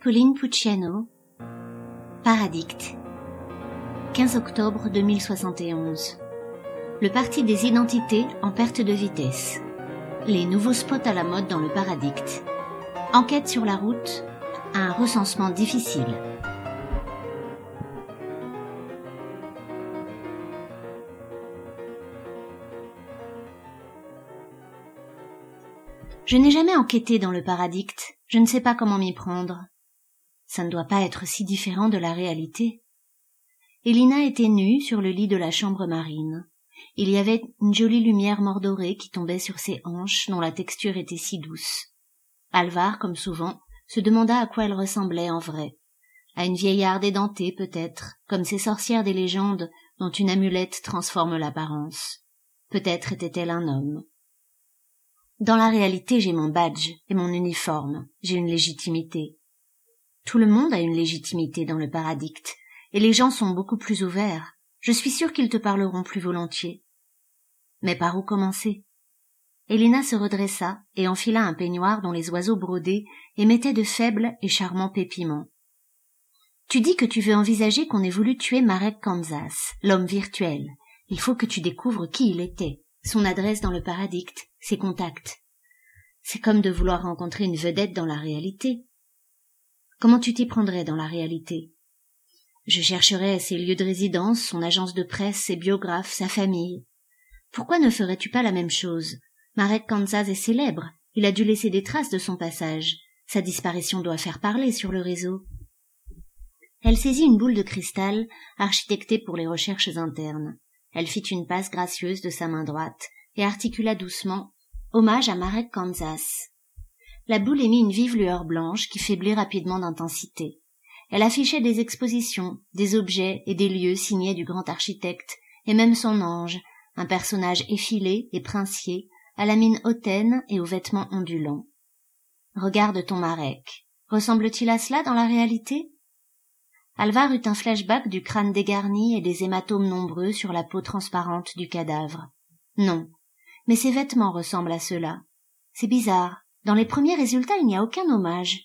Pauline Pucciano, Paradict, 15 octobre 2071. Le parti des identités en perte de vitesse. Les nouveaux spots à la mode dans le Paradict. Enquête sur la route, un recensement difficile. Je n'ai jamais enquêté dans le Paradict, je ne sais pas comment m'y prendre. Ça ne doit pas être si différent de la réalité. Elina était nue sur le lit de la chambre marine. Il y avait une jolie lumière mordorée qui tombait sur ses hanches dont la texture était si douce. Alvar, comme souvent, se demanda à quoi elle ressemblait en vrai. À une vieillarde édentée peut-être, comme ces sorcières des légendes dont une amulette transforme l'apparence. Peut-être était-elle un homme. Dans la réalité, j'ai mon badge et mon uniforme, j'ai une légitimité. Tout le monde a une légitimité dans le Paradict, et les gens sont beaucoup plus ouverts. Je suis sûre qu'ils te parleront plus volontiers. Mais par où commencer? Elina se redressa et enfila un peignoir dont les oiseaux brodés émettaient de faibles et charmants pépiments. Tu dis que tu veux envisager qu'on ait voulu tuer Marek Kansas, l'homme virtuel. Il faut que tu découvres qui il était, son adresse dans le Paradict, ses contacts. C'est comme de vouloir rencontrer une vedette dans la réalité. Comment tu t'y prendrais dans la réalité? Je chercherais ses lieux de résidence, son agence de presse, ses biographes, sa famille. Pourquoi ne ferais-tu pas la même chose? Marek Kansas est célèbre, il a dû laisser des traces de son passage. Sa disparition doit faire parler sur le réseau. Elle saisit une boule de cristal, architectée pour les recherches internes. Elle fit une passe gracieuse de sa main droite et articula doucement « Hommage à Marek Kansas ». La boule émit une vive lueur blanche qui faiblit rapidement d'intensité. Elle affichait des expositions, des objets et des lieux signés du grand architecte, et même son ange, un personnage effilé et princier, à la mine hautaine et aux vêtements ondulants. Regarde ton Marek. Ressemble-t-il à cela dans la réalité? Alvar eut un flashback du crâne dégarni et des hématomes nombreux sur la peau transparente du cadavre. Non, mais ses vêtements ressemblent à ceux-là. C'est bizarre. Dans les premiers résultats, il n'y a aucun hommage.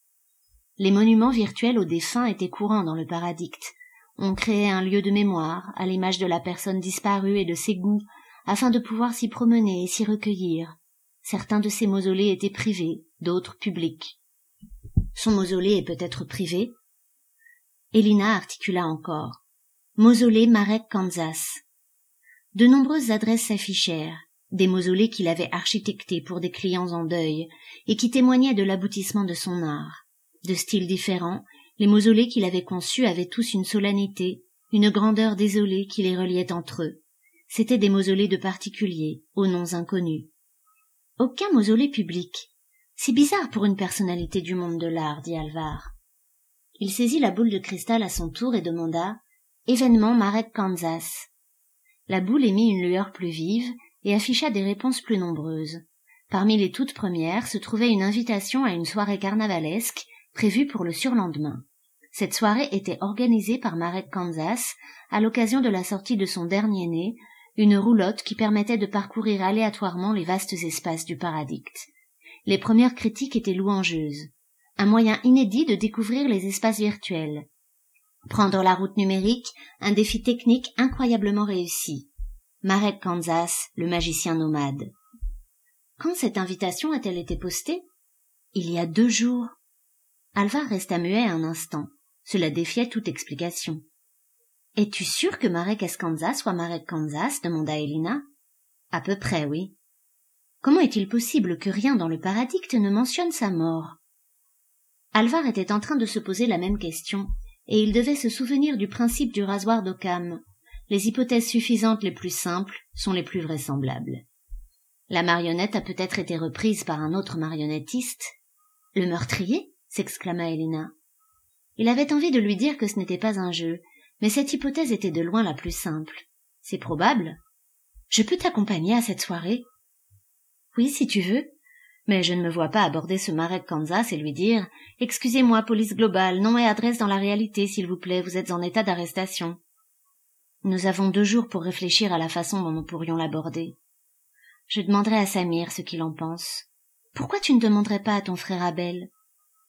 Les monuments virtuels aux défunts étaient courants dans le Paradict. On créait un lieu de mémoire, à l'image de la personne disparue et de ses goûts, afin de pouvoir s'y promener et s'y recueillir. Certains de ces mausolées étaient privés, d'autres publics. Son mausolée est peut-être privé? Elina articula encore. Mausolée Marek Kansas. De nombreuses adresses s'affichèrent. Des mausolées qu'il avait architectés pour des clients en deuil, et qui témoignaient de l'aboutissement de son art. De styles différents, les mausolées qu'il avait conçus avaient tous une solennité, une grandeur désolée qui les reliait entre eux. C'étaient des mausolées de particuliers, aux noms inconnus. Aucun mausolée public. C'est bizarre pour une personnalité du monde de l'art, dit Alvar. Il saisit la boule de cristal à son tour et demanda « Événement Marek Kansas ». La boule émit une lueur plus vive, et afficha des réponses plus nombreuses. Parmi les toutes premières se trouvait une invitation à une soirée carnavalesque prévue pour le surlendemain. Cette soirée était organisée par Marek Kansas à l'occasion de la sortie de son dernier-né, une roulotte qui permettait de parcourir aléatoirement les vastes espaces du Paradict. Les premières critiques étaient louangeuses. Un moyen inédit de découvrir les espaces virtuels. Prendre la route numérique, un défi technique incroyablement réussi. Marek Kansas, le magicien nomade. Quand cette invitation a-t-elle été postée? Il y a 2 jours. Alvar resta muet un instant. Cela défiait toute explication. Es-tu sûr que Marek Kansas soit Marek Kansas? Demanda Elina. À peu près, oui. Comment est-il possible que rien dans le Paradict ne mentionne sa mort? Alvar était en train de se poser la même question, et il devait se souvenir du principe du rasoir d'Occam. Les hypothèses suffisantes les plus simples sont les plus vraisemblables. La marionnette a peut-être été reprise par un autre marionnettiste. Le meurtrier? S'exclama Elina. Il avait envie de lui dire que ce n'était pas un jeu, mais cette hypothèse était de loin la plus simple. C'est probable. Je peux t'accompagner à cette soirée? Oui, si tu veux. Mais je ne me vois pas aborder ce Marek Kansas et lui dire « Excusez-moi, police globale, nom et adresse dans la réalité, s'il vous plaît, vous êtes en état d'arrestation. » Nous avons 2 jours pour réfléchir à la façon dont nous pourrions l'aborder. Je demanderai à Samir ce qu'il en pense. Pourquoi tu ne demanderais pas à ton frère Abel?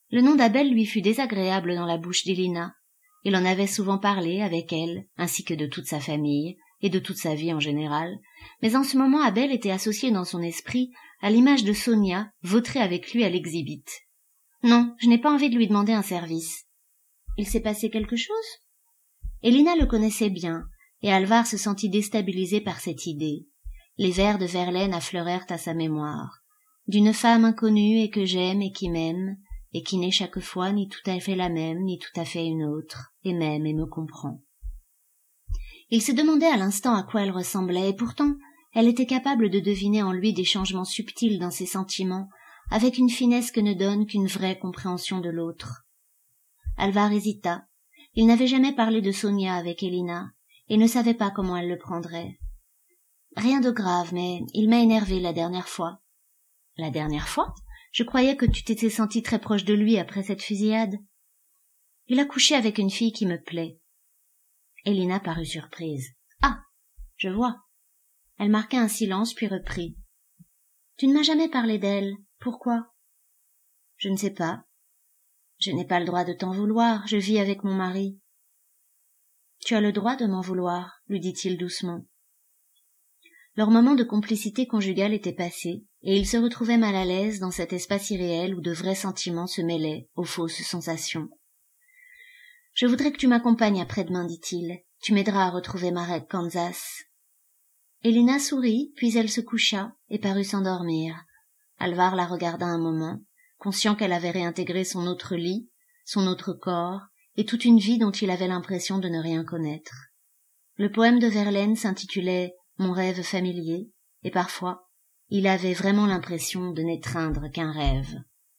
Le nom d'Abel lui fut désagréable dans la bouche d'Elina. Il en avait souvent parlé avec elle, ainsi que de toute sa famille, et de toute sa vie en général, mais en ce moment Abel était associé dans son esprit à l'image de Sonia, vautrée avec lui à l'exhibit. Non, je n'ai pas envie de lui demander un service. Il s'est passé quelque chose? Elina le connaissait bien, et Alvar se sentit déstabilisé par cette idée. Les vers de Verlaine affleurèrent à sa mémoire. D'une femme inconnue et que j'aime et qui m'aime, et qui n'est chaque fois ni tout à fait la même, ni tout à fait une autre, et m'aime et me comprend. Il se demandait à l'instant à quoi elle ressemblait, et pourtant elle était capable de deviner en lui des changements subtils dans ses sentiments, avec une finesse que ne donne qu'une vraie compréhension de l'autre. Alvar hésita. Il n'avait jamais parlé de Sonia avec Elina, et ne savait pas comment elle le prendrait. Rien de grave, mais il m'a énervé la dernière fois. La dernière fois? Je croyais que tu t'étais senti très proche de lui après cette fusillade. Il a couché avec une fille qui me plaît. Elina parut surprise. Ah, je vois. Elle marqua un silence puis reprit. Tu ne m'as jamais parlé d'elle. Pourquoi? Je ne sais pas. Je n'ai pas le droit de t'en vouloir. Je vis avec mon mari. Tu as le droit de m'en vouloir, lui dit-il doucement. Leur moment de complicité conjugale était passé, et ils se retrouvaient mal à l'aise dans cet espace irréel où de vrais sentiments se mêlaient aux fausses sensations. « Je voudrais que tu m'accompagnes après-demain, dit-il. Tu m'aideras à retrouver Marek, Kansas. » Elina sourit, puis elle se coucha et parut s'endormir. Alvar la regarda un moment, conscient qu'elle avait réintégré son autre lit, son autre corps, et toute une vie dont il avait l'impression de ne rien connaître. Le poème de Verlaine s'intitulait « Mon rêve familier », et parfois, il avait vraiment l'impression de n'étreindre qu'un rêve.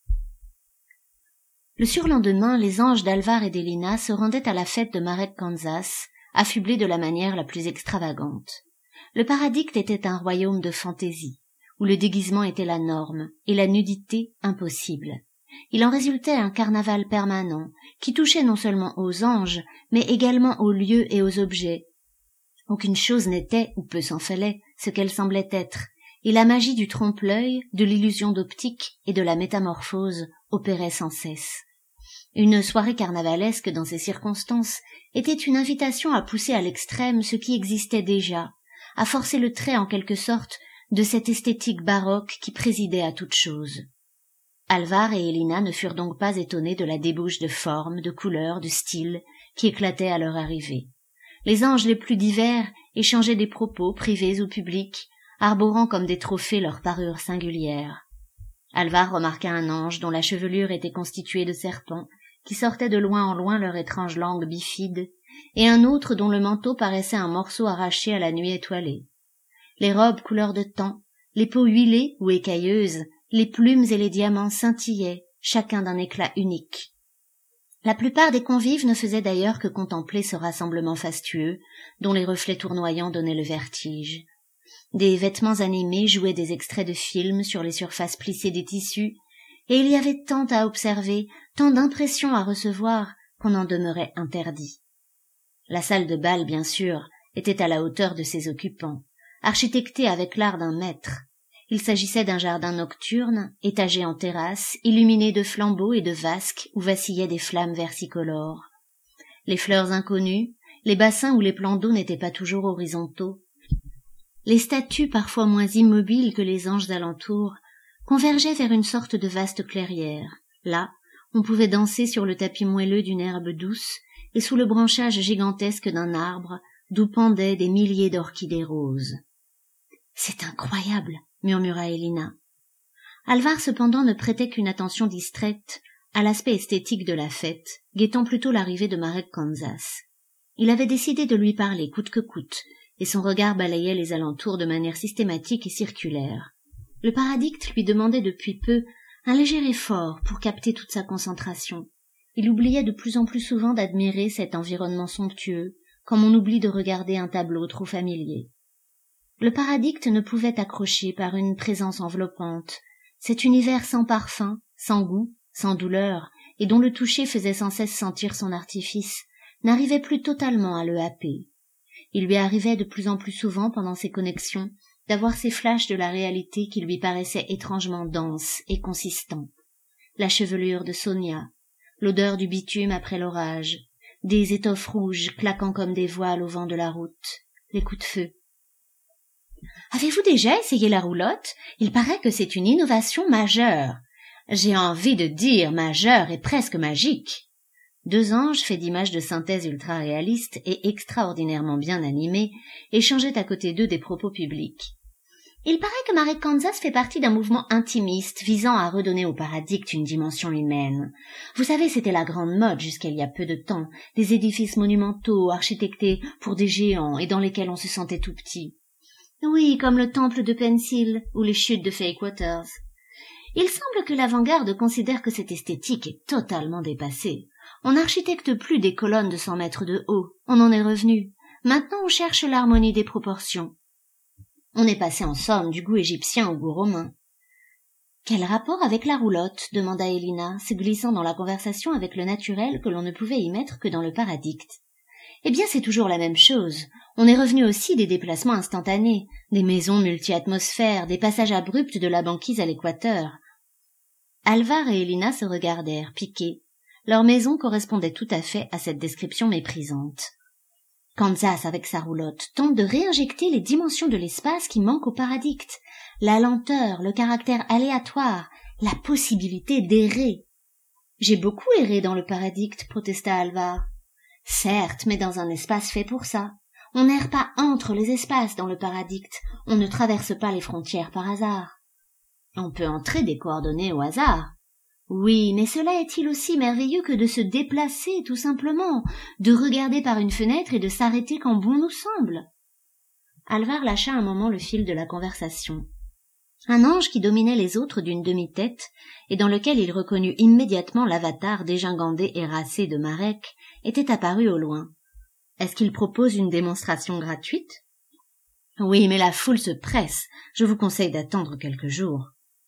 Le surlendemain, les anges d'Alvar et d'Elina se rendaient à la fête de Marek, Kansas, affublés de la manière la plus extravagante. Le Paradicte était un royaume de fantaisie, où le déguisement était la norme et la nudité impossible. Il en résultait un carnaval permanent, qui touchait non seulement aux anges, mais également aux lieux et aux objets. Aucune chose n'était, ou peu s'en fallait, ce qu'elle semblait être, et la magie du trompe-l'œil, de l'illusion d'optique et de la métamorphose opérait sans cesse. Une soirée carnavalesque dans ces circonstances était une invitation à pousser à l'extrême ce qui existait déjà, à forcer le trait en quelque sorte de cette esthétique baroque qui présidait à toute chose. Alvar et Elina ne furent donc pas étonnés de la débauche de formes, de couleurs, de styles qui éclatait à leur arrivée. Les anges les plus divers échangeaient des propos, privés ou publics, arborant comme des trophées leur parure singulière. Alvar remarqua un ange dont la chevelure était constituée de serpents, qui sortaient de loin en loin leur étrange langue bifide, et un autre dont le manteau paraissait un morceau arraché à la nuit étoilée. Les robes couleur de tan, les peaux huilées ou écailleuses, les plumes et les diamants scintillaient, chacun d'un éclat unique. La plupart des convives ne faisaient d'ailleurs que contempler ce rassemblement fastueux, dont les reflets tournoyants donnaient le vertige. Des vêtements animés jouaient des extraits de films sur les surfaces plissées des tissus, et il y avait tant à observer, tant d'impressions à recevoir, qu'on en demeurait interdit. La salle de bal, bien sûr, était à la hauteur de ses occupants, architectée avec l'art d'un maître. Il s'agissait d'un jardin nocturne, étagé en terrasse, illuminé de flambeaux et de vasques où vacillaient des flammes versicolores. Les fleurs inconnues, les bassins où les plans d'eau n'étaient pas toujours horizontaux, les statues parfois moins immobiles que les anges alentours, convergeaient vers une sorte de vaste clairière. Là, on pouvait danser sur le tapis moelleux d'une herbe douce et sous le branchage gigantesque d'un arbre d'où pendaient des milliers d'orchidées roses. « C'est incroyable !» murmura Elina. Alvar cependant ne prêtait qu'une attention distraite à l'aspect esthétique de la fête, guettant plutôt l'arrivée de Marek, Kansas. Il avait décidé de lui parler coûte que coûte, et son regard balayait les alentours de manière systématique et circulaire. Le Paradicte lui demandait depuis peu un léger effort pour capter toute sa concentration. Il oubliait de plus en plus souvent d'admirer cet environnement somptueux, comme on oublie de regarder un tableau trop familier. Le Paradicte ne pouvait accrocher par une présence enveloppante, cet univers sans parfum, sans goût, sans douleur, et dont le toucher faisait sans cesse sentir son artifice, n'arrivait plus totalement à le happer. Il lui arrivait de plus en plus souvent pendant ces connexions d'avoir ces flashs de la réalité qui lui paraissaient étrangement denses et consistants. la chevelure de Sonia, l'odeur du bitume après l'orage, des étoffes rouges claquant comme des voiles au vent de la route, les coups de feu. « Avez-vous déjà essayé la roulotte? Il paraît que c'est une innovation majeure. J'ai envie de dire majeure et presque magique. » Deux anges faits d'images de synthèse ultra-réalistes et extraordinairement bien animés échangeaient à côté d'eux des propos publics. Il paraît que Marek Kansas fait partie d'un mouvement intimiste visant à redonner au Paradigte une dimension humaine. Vous savez, c'était la grande mode jusqu'à il y a peu de temps, des édifices monumentaux architectés pour des géants et dans lesquels on se sentait tout petit. Oui, comme le temple de Pensil ou les chutes de Fake Waters. Il semble que l'avant-garde considère que cette esthétique est totalement dépassée. On n'architecte plus des colonnes de 100 mètres de haut, on en est revenu. Maintenant on cherche l'harmonie des proportions. On est passé en somme du goût égyptien au goût romain. « Quel rapport avec la roulotte ?» demanda Elina, se glissant dans la conversation avec le naturel que l'on ne pouvait y mettre que dans le Paradigte. « Eh bien, c'est toujours la même chose. On est revenu aussi des déplacements instantanés, des maisons multi-atmosphères, des passages abrupts de la banquise à l'équateur. » Alvar et Elina se regardèrent, piqués. Leur maison correspondait tout à fait à cette description méprisante. Kansas, avec sa roulotte, tente de réinjecter les dimensions de l'espace qui manquent au Paradigte, la lenteur, le caractère aléatoire, la possibilité d'errer. « J'ai beaucoup erré dans le Paradigte, » protesta Alvar. « Certes, mais dans un espace fait pour ça. On n'erre pas entre les espaces dans le Paradigte, on ne traverse pas les frontières par hasard. On peut entrer des coordonnées au hasard. Oui, mais cela est-il aussi merveilleux que de se déplacer, tout simplement, de regarder par une fenêtre et de s'arrêter quand bon nous semble? » Alvar lâcha un moment le fil de la conversation. Un ange qui dominait les autres d'une demi-tête, et dans lequel il reconnut immédiatement l'avatar dégingandé et racé de Marek, était apparu au loin. « Est-ce qu'il propose une démonstration gratuite? »« Oui, mais la foule se presse. Je vous conseille d'attendre quelques jours. »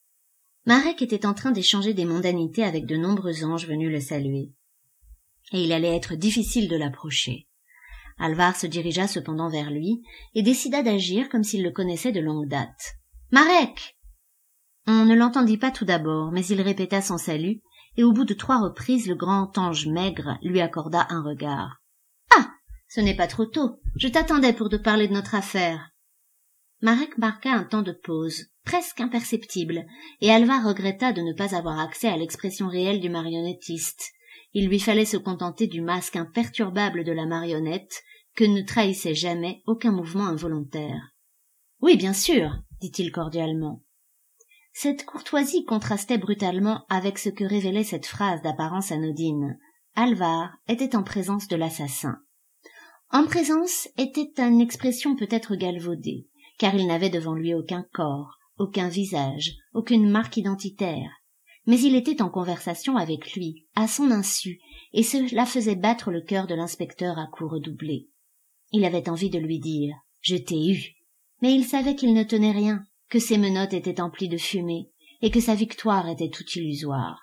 Marek était en train d'échanger des mondanités avec de nombreux anges venus le saluer. Et il allait être difficile de l'approcher. Alvar se dirigea cependant vers lui et décida d'agir comme s'il le connaissait de longue date. « Marek !» On ne l'entendit pas tout d'abord, mais il répéta son salut, et au bout de 3 reprises, le grand ange maigre lui accorda un regard. « Ah, ce n'est pas trop tôt. Je t'attendais pour te parler de notre affaire. » Marek marqua un temps de pause, presque imperceptible, et Alvar regretta de ne pas avoir accès à l'expression réelle du marionnettiste. Il lui fallait se contenter du masque imperturbable de la marionnette, que ne trahissait jamais aucun mouvement involontaire. « Oui, bien sûr, » dit-il cordialement. Cette courtoisie contrastait brutalement avec ce que révélait cette phrase d'apparence anodine. Alvar était en présence de l'assassin. En présence était une expression peut-être galvaudée, car il n'avait devant lui aucun corps, aucun visage, aucune marque identitaire. Mais il était en conversation avec lui, à son insu, et cela faisait battre le cœur de l'inspecteur à coups redoublés. Il avait envie de lui dire « Je t'ai eu », mais il savait qu'il ne tenait rien, que ses menottes étaient emplies de fumée, et que sa victoire était tout illusoire.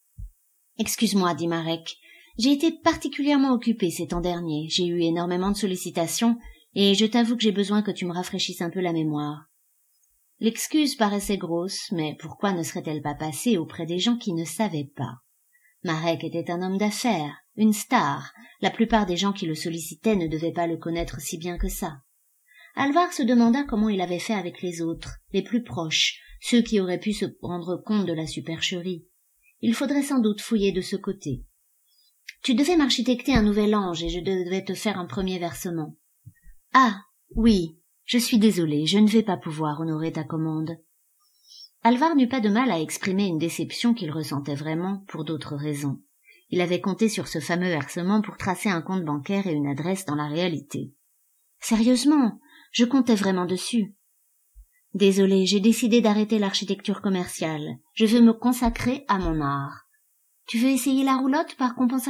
« Excuse-moi, dit Marek, j'ai été particulièrement occupé ces temps derniers, j'ai eu énormément de sollicitations, et je t'avoue que j'ai besoin que tu me rafraîchisses un peu la mémoire. » L'excuse paraissait grosse, mais pourquoi ne serait-elle pas passée auprès des gens qui ne savaient pas? Marek était un homme d'affaires, une star, la plupart des gens qui le sollicitaient ne devaient pas le connaître si bien que ça. Alvar se demanda comment il avait fait avec les autres, les plus proches, ceux qui auraient pu se rendre compte de la supercherie. Il faudrait sans doute fouiller de ce côté. « Tu devais m'architecter un nouvel ange et je devais te faire un premier versement. »« Ah, oui, je suis désolé, je ne vais pas pouvoir honorer ta commande. » Alvar n'eut pas de mal à exprimer une déception qu'il ressentait vraiment pour d'autres raisons. Il avait compté sur ce fameux versement pour tracer un compte bancaire et une adresse dans la réalité. « Sérieusement, je comptais vraiment dessus. »« Désolé, j'ai décidé d'arrêter l'architecture commerciale. Je veux me consacrer à mon art. Tu veux essayer la roulotte par compensation ?»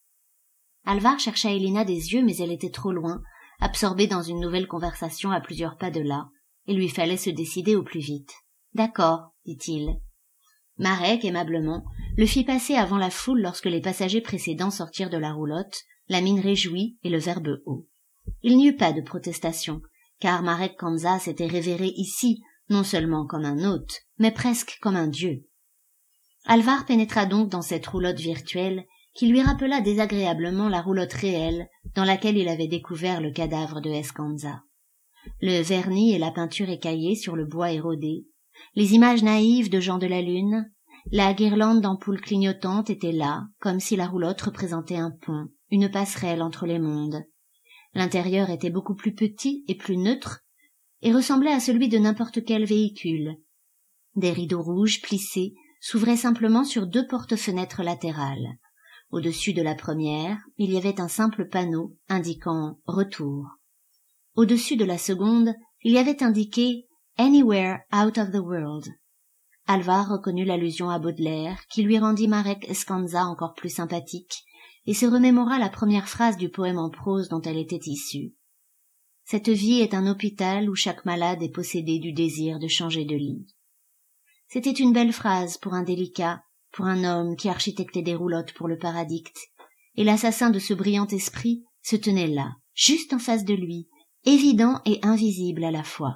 Alvar chercha Elina des yeux, mais elle était trop loin, absorbée dans une nouvelle conversation à plusieurs pas de là. Il lui fallait se décider au plus vite. « D'accord, dit-il. » Marek, aimablement, le fit passer avant la foule lorsque les passagers précédents sortirent de la roulotte, la mine réjouie et le verbe haut. Il n'y eut pas de protestation, car Marek Kansas était révéré ici, non seulement comme un hôte, mais presque comme un dieu. Alvar pénétra donc dans cette roulotte virtuelle qui lui rappela désagréablement la roulotte réelle dans laquelle il avait découvert le cadavre de Escanza. Le vernis et la peinture écaillée sur le bois érodé, les images naïves de gens de la lune, la guirlande d'ampoules clignotantes étaient là, comme si la roulotte représentait un pont, une passerelle entre les mondes. L'intérieur était beaucoup plus petit et plus neutre, et ressemblait à celui de n'importe quel véhicule. Des rideaux rouges plissés s'ouvraient simplement sur 2 portes-fenêtres latérales. Au-dessus de la première, il y avait un simple panneau indiquant « Retour ». Au-dessus de la seconde, il y avait indiqué « Anywhere out of the world ». Alvar reconnut l'allusion à Baudelaire, qui lui rendit Marek Escanza encore plus sympathique, et se remémora la première phrase du poème en prose dont elle était issue. « Cette vie est un hôpital où chaque malade est possédé du désir de changer de lit. » C'était une belle phrase pour un délicat, pour un homme qui architectait des roulottes pour le Paradicte, et l'assassin de ce brillant esprit se tenait là, juste en face de lui, évident et invisible à la fois.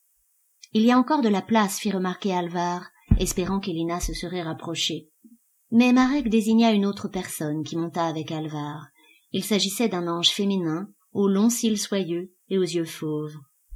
« Il y a encore de la place, fit remarquer Alvar, espérant qu'Elina se serait rapprochée. Mais Marek désigna une autre personne qui monta avec Alvar. Il s'agissait d'un ange féminin, aux longs cils soyeux et aux yeux fauves.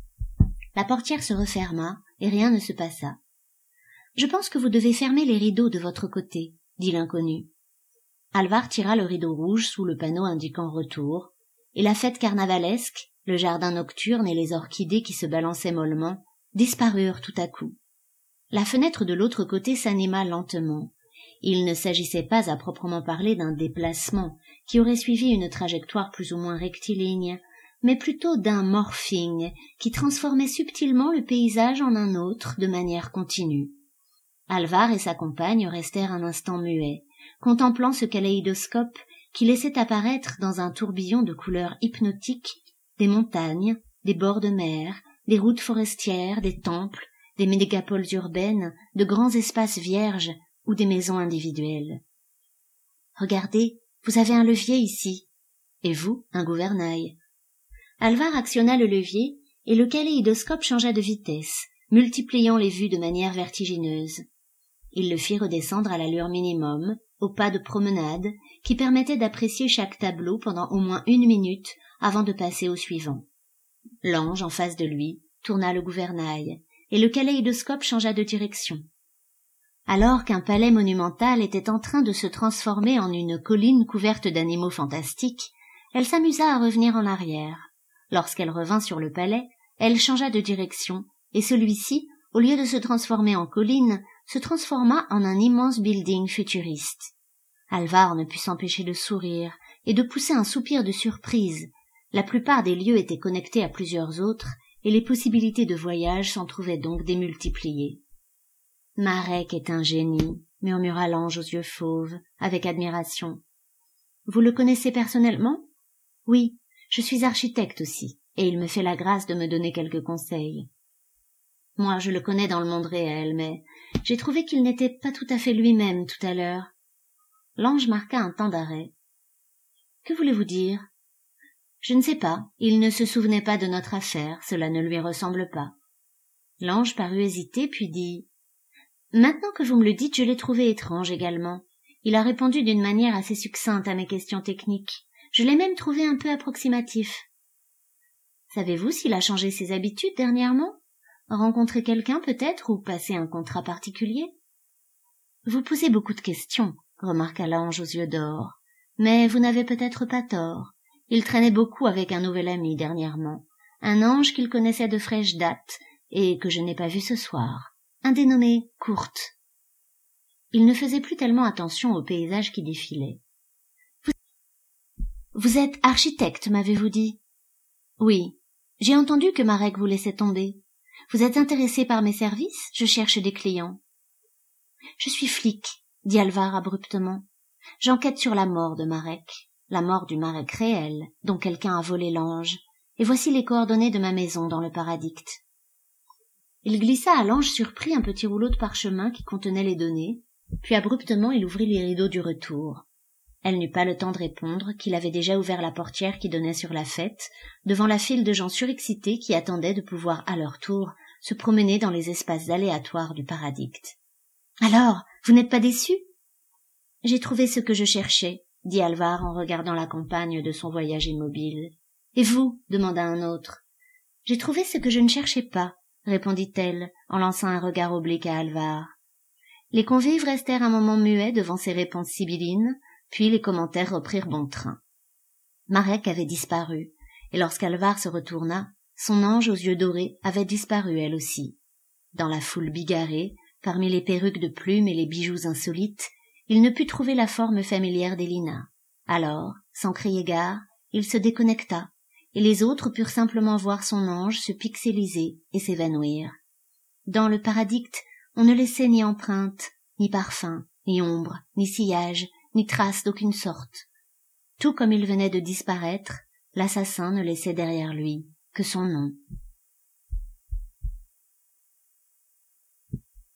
La portière se referma, et rien ne se passa. « Je pense que vous devez fermer les rideaux de votre côté, » dit l'inconnu. Alvar tira le rideau rouge sous le panneau indiquant « Retour », et la fête carnavalesque, le jardin nocturne et les orchidées qui se balançaient mollement, disparurent tout à coup. La fenêtre de l'autre côté s'anima lentement. Il ne s'agissait pas à proprement parler d'un déplacement qui aurait suivi une trajectoire plus ou moins rectiligne, mais plutôt d'un morphing qui transformait subtilement le paysage en un autre de manière continue. Alvar et sa compagne restèrent un instant muets, contemplant ce kaléidoscope qui laissait apparaître dans un tourbillon de couleurs hypnotiques des montagnes, des bords de mer, des routes forestières, des temples, des mégapoles urbaines, de grands espaces vierges ou des maisons individuelles. « Regardez, vous avez un levier ici, et vous, un gouvernail. » Alvar actionna le levier et le kaléidoscope changea de vitesse, multipliant les vues de manière vertigineuse. Il le fit redescendre à l'allure minimum, au pas de promenade, qui permettait d'apprécier chaque tableau pendant au moins 1 minute avant de passer au suivant. L'ange, en face de lui, tourna le gouvernail, et le kaléidoscope changea de direction. Alors qu'un palais monumental était en train de se transformer en une colline couverte d'animaux fantastiques, elle s'amusa à revenir en arrière. Lorsqu'elle revint sur le palais, elle changea de direction, et celui-ci, au lieu de se transformer en colline, se transforma en un immense building futuriste. Alvar ne put s'empêcher de sourire et de pousser un soupir de surprise. La plupart des lieux étaient connectés à plusieurs autres, et les possibilités de voyage s'en trouvaient donc démultipliées. « Marek est un génie », murmura l'ange aux yeux fauves, avec admiration. « Vous le connaissez personnellement ? » ?»« Oui, je suis architecte aussi, et il me fait la grâce de me donner quelques conseils. »« Moi, je le connais dans le monde réel, mais j'ai trouvé qu'il n'était pas tout à fait lui-même tout à l'heure. » L'ange marqua un temps d'arrêt. « Que voulez-vous dire ? » ?»« Je ne sais pas, il ne se souvenait pas de notre affaire, cela ne lui ressemble pas. » L'ange parut hésiter, puis dit « Maintenant que vous me le dites, je l'ai trouvé étrange également. Il a répondu d'une manière assez succincte à mes questions techniques. Je l'ai même trouvé un peu approximatif. Savez-vous s'il a changé ses habitudes dernièrement ? Rencontré quelqu'un peut-être ou passé un contrat particulier ? » « Vous posez beaucoup de questions, » remarqua l'ange aux yeux d'or. « Mais vous n'avez peut-être pas tort. Il traînait beaucoup avec un nouvel ami dernièrement, un ange qu'il connaissait de fraîche date et que je n'ai pas vu ce soir, un dénommé Kurt. » Il ne faisait plus tellement attention au paysage qui défilait. « Vous êtes architecte, m'avez-vous dit ? » ?»« Oui. J'ai entendu que Marek vous laissait tomber. Vous êtes intéressé par mes services ? Je cherche des clients. »« Je suis flic, » dit Alvar abruptement. « J'enquête sur la mort de Marek, la mort du Marek réel, dont quelqu'un a volé l'ange, et voici les coordonnées de ma maison dans le Paradicte. » Il glissa à l'ange surpris un petit rouleau de parchemin qui contenait les données, puis abruptement il ouvrit les rideaux du retour. Elle n'eut pas le temps de répondre qu'il avait déjà ouvert la portière qui donnait sur la fête, devant la file de gens surexcités qui attendaient de pouvoir à leur tour se promener dans les espaces aléatoires du Paradicte. « Alors, Vous n'êtes pas déçu? J'ai trouvé ce que je cherchais, dit Alvar en regardant la campagne de son voyage immobile. Et vous? Demanda un autre. J'ai trouvé ce que je ne cherchais pas, répondit-elle en lançant un regard oblique à Alvar. Les convives restèrent un moment muets devant ces réponses sibyllines, puis les commentaires reprirent bon train. Marek avait disparu, et lorsqu'Alvar se retourna, son ange aux yeux dorés avait disparu elle aussi. Dans la foule bigarrée, parmi les perruques de plumes et les bijoux insolites, il ne put trouver la forme familière d'Elina. Alors, sans crier gare, il se déconnecta, et les autres purent simplement voir son ange se pixeliser et s'évanouir. Dans le paradicte, on ne laissait ni empreinte, ni parfum, ni ombre, ni sillage, ni trace d'aucune sorte. Tout comme il venait de disparaître, l'assassin ne laissait derrière lui que son nom.